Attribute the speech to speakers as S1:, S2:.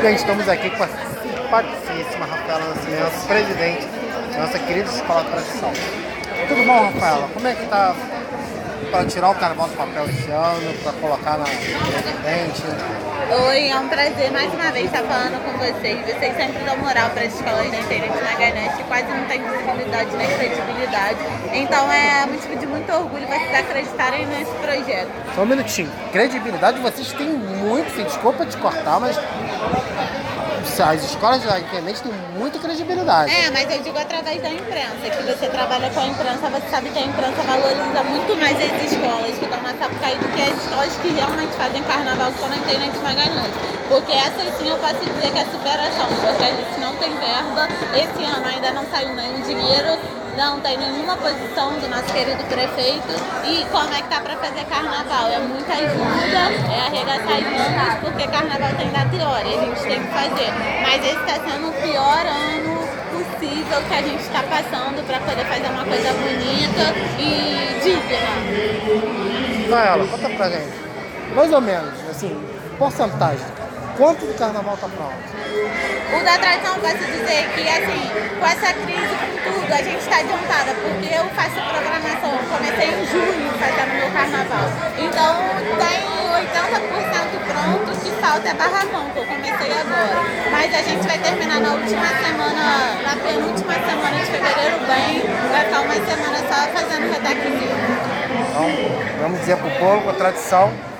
S1: Gente, estamos aqui com a simpaticíssima Rafaela Nascimento, presidente da nossa querida Escola Tradição. Tudo bom, Rafaela? Como é que tá para tirar o carnaval do papel esse ano, para colocar na presidente?
S2: Oi, é um prazer mais uma vez estar falando com vocês. Vocês sempre dão moral para as escolas da Inteirinha de Magalhães, quase não tem visibilidade nem credibilidade. Então é motivo de muito orgulho vocês acreditarem nesse projeto.
S1: Só um minutinho. Credibilidade vocês têm muito, sim, desculpa te cortar, mas as escolas da internet têm muita credibilidade.
S2: É, mas eu digo através da imprensa, que você trabalha com a imprensa, você sabe que a imprensa valoriza muito mais as escolas que estão na Sapucaí do que as escolas que realmente fazem carnaval só na Inteirinha de Magalhães. Porque essa sim eu posso dizer que é superação, porque a gente não tem verba, esse ano ainda não saiu nenhum dinheiro, não tem nenhuma posição do nosso querido prefeito. E como é que tá para fazer carnaval? É muita ajuda, é arregaçar as mangas, porque carnaval tem data e hora, a gente tem que fazer. Mas esse está sendo o pior ano possível que a gente está passando para poder fazer uma coisa bonita e digna.
S1: Rafaela, conta pra gente, mais ou menos, assim, porcentagem. Quanto do carnaval tá pronto?
S2: O da tradição, posso dizer que, assim, com essa crise, com tudo, a gente está adiantada, porque eu faço programação, eu comecei em julho fazendo meu carnaval. Então, tem 80% pronto, o que falta é barracão, que eu comecei agora. Mas a gente vai terminar na última semana, na penúltima semana de fevereiro bem, vai ficar uma semana só fazendo retaquezinho.
S1: Então, vamos dizer pro povo, com a tradição,